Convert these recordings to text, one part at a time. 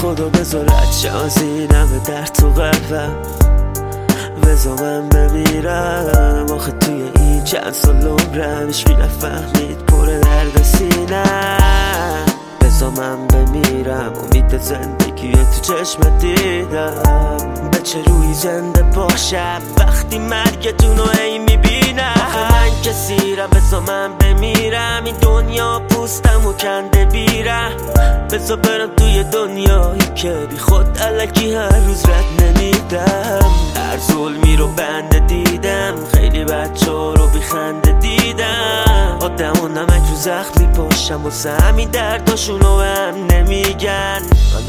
خدا بذارد چه از این همه در تو قلبم، بذار من بمیرم. آخه توی این چند سال عمرم هیچکی نفهمید پر درد سینم. بذار من بمیرم، امید زندگی تو چشم دیدم. به چه روی زنده باشم وقتی مرگتونو ای میبینم. آخه من کسیرم، بذار من بمیرم. این دنیا پوستمو کنده بیرم. بذار برم توی دنیایی که بی خود الکی هر روز رد نمیدم. هر ظلمی رو بنده دیدم، خیلی بچه ها رو بی خنده دیدم. آدم و نمک رو زخم میپاشم واسه همین درداشونو هم نمیگن.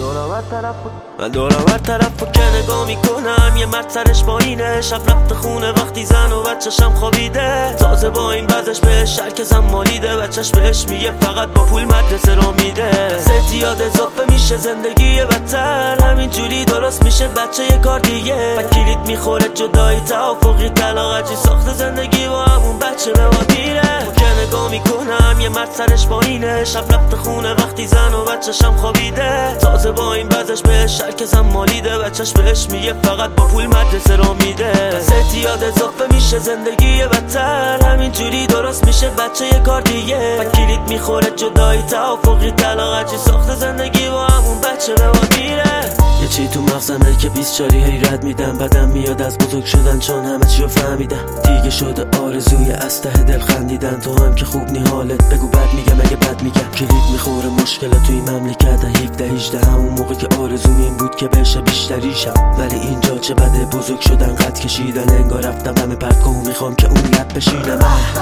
من دارم هر طرف رو که نگاه میکنم یه مرد سرش پایینه، شب رفته خونه وقتی زن و بچه‌شم خوابیده. تازه با این وضعش بهش شرکزم مالیده، بچه‌ش بهش میگه فقط با پول مدرسه رو میده. زیاد اضافه میشه زندگی بدتر، همینجوری درست میشه بچه یه کار دیگه. و کلید میخوره جدایی توافقی طلاق چی ساخت زندگی با همون بچه به ما میره. که نگاه میکنم یه مرد سرش پایینه، شب رفته خونه وقتی زن و بچه‌شم خوابیده. تازه با این وضعش بهش شرکزم مالیده، بچه‌ش بهش میگه فقط با پول مدرسه رو میده. زیاد اضافه میشه زندگی بدتر، همینجوری درست میشه بچه یه کار دیگه. و کلید میخوره جدایی توافقی طلاق چی ساخت زندگی با همون بچه به ما میره. یه چی تو مغزمه که 24 حیرت میدم. بدم میاد از بزرگ شدن چون همه چی رو فهمیدم. دیگه شده آرزوی از ته دل خندیدن. تو هم که خوب نی حالت بگو بد میگم اگه بد میگم. کلید میخوره مشکل توی مملکت 17-18، همون موقع که آرزوم این بود که بشه بیشتریشم. ولی اینجا چه بده بزرگ شدن قد کشیدن. انگار رفتم همه پرکو میخوام که اون لب بشینم.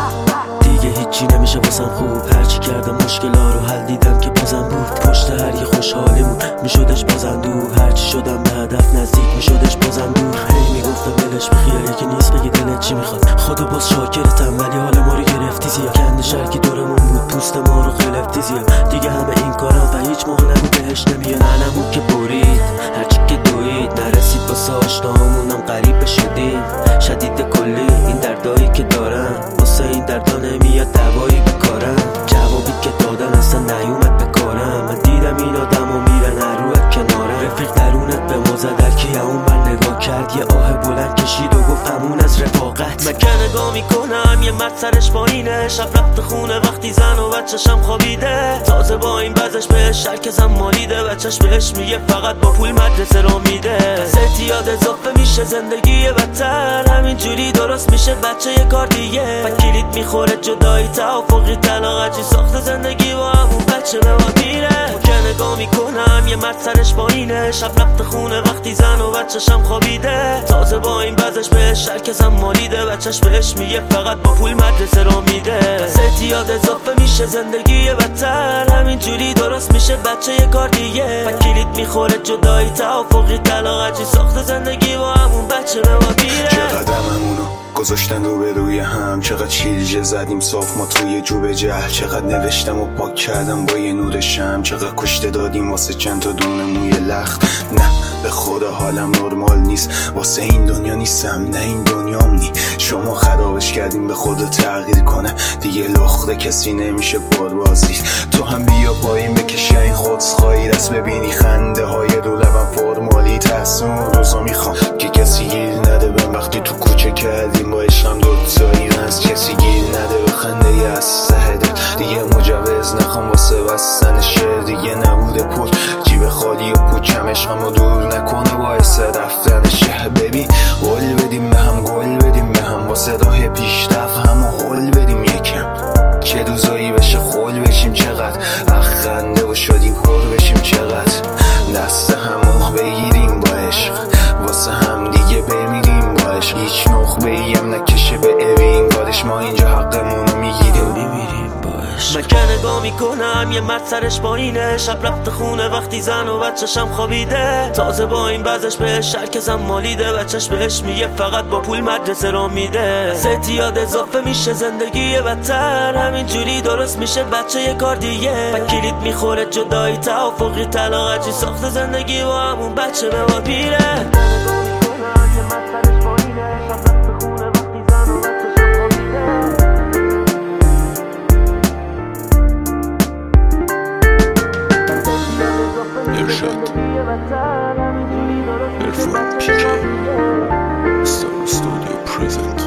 دیگه هیچی نمیشه واسم خوب، هرچی کردم مشکلا رو حل دیدم که بازم بود. پشت هر یه خوشحالیمون میشدش بازم دور، هرچی شدم به هدف نزدیک میشدش بازم دور. هی میگفتم ولش بخیال یکی نیست بگی دلت چی میخواد. خدا باز شاکرتم ولی حال ما رو گرفتی زیاد. کند شرکی دورمون بود پوست ما رو خلفتی زیاد. دیگه همه این کارا و هیچ موقع نگو بهش نمیاد. ننمون که برید هرچی که دوید نرسید واسه آشنامونم غریب شدیم. شدید کلی این دردایی که دارم واسه این دردا نمیاد دوایی بکارم. جوابی که دادن اصلا نیومد بکارم. من دیدم این آدمو میرن هر روحت کنارم. رفیق درونت به ما زد هرکی اون بر نگاه کرد. یه آه بلند کشید و گفت همون از رفاقت. من که نگاه میکنم یه مرد سرش پایینه، شب رفته خونه وقتی زن و بچه‌شم خوابیده. تازه با این وضعش بهش شرکزم مالیده، بچه‌ش بهش میگه فقط با پول مدرسه رو میده. زیاد اضافه میشه زندگی بدتر، همینجوری درست میشه بچه یه کار دیگه. و کلید میخوره جدایی توافقی طلاق چی ساخت زندگی با همون بچه به ما میره. که نگاه میکنم یه مرد سرش پایینه، شب رفته خونه وقتی زن و بچه‌شم خوابیده. تازه با این وضعش بهش شرکزم مالیده، بچه‌ش بهش میگه فقط با پول مدرسه رو میده. زیاد اضافه میشه زندگی بدتر، همینجوری درست میشه بچه یه کار دیگه. و کلید میخوره جدایی توافقی طلاق چی ساخت زندگی با همون بچه به ما میره. چقدر همونو گذاشتن روی هم، چقدر چیلجه زدیم صاف ما توی جوب جهل. چقدر نوشتم و پاک کردم با یه نور شم. چقدر کشته دادیم واسه چند تا دونه موی لخت. نه به خدا حالم نرمال نیست، واسه این دنیا نیستم نه این دنیام نی. شما خرابش کردیم به خدا تغییر کنه، دیگه لخته کسی نمیشه بازی. تو هم بیا پایین بکشه این خودخواهی، دست ببینی خنده های رو لبم فرمالی. تحسون روزا میخوام که کسی گیر نده بهم وقتی تو کوچه کردیم با عشقم دوتایی. از کسی گیر نده به خنده ی از ته دل. دیگه مجوز نخوام واسه بستن شعر، دیگه نبوده پر جیب خالی و پوچم. عشقم رو دور نکنه باعث رفتن شه. ببین قول بدیم به هم، گل بدیم به هم، واسه راه پیشرفت هم و قول بدیم یکم. چه روزایی بشه خول بشیم چقدر، خنده و شادی پر بشیم چقدر. دست همو بگیریم با عشق، واسه هم دیگه بمیریم با عشق. هیچ نخبه ایم نکشه به اوین کارش، ما اینجا حقمونو میگیریم میمیریم با عشق. من که نگاه میکنم یه مرد سرش پایینه، شب رفته خونه وقتی زن و بچه‌شم خوابیده. تازه با این وضعش بهش شرکزم مالیده، بچه‌ش بهش میگه فقط با پول مدرسه رو میده. زیاد اضافه میشه زندگی بدتر، همینجوری درست میشه بچه یه کار دیگه. و کلید میخوره جدایی توافقی طلاق چی ساخت زندگی با همون بچه به ما میره. باشد. عرفان پیکه استودیو پرزنت.